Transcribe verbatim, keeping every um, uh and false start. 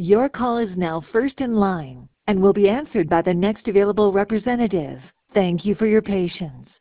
Your call is now first in line and will be answered by the next available representative. Thank you for your patience.